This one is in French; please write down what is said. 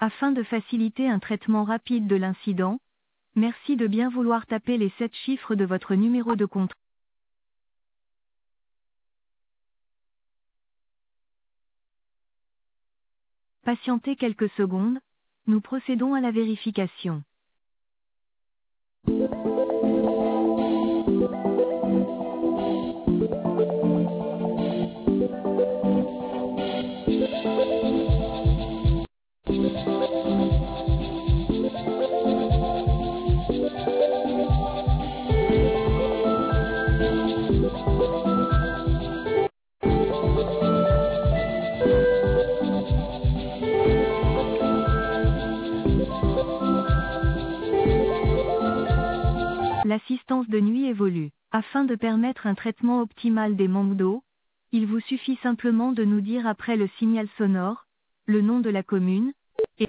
Afin de faciliter un traitement rapide de l'incident, merci de bien vouloir taper les 7 chiffres de votre numéro de contrat. Patientez quelques secondes, nous procédons à la vérification. L'assistance de nuit évolue. Afin de permettre un traitement optimal des manques d'eau, il vous suffit simplement de nous dire après le signal sonore, le nom de la commune,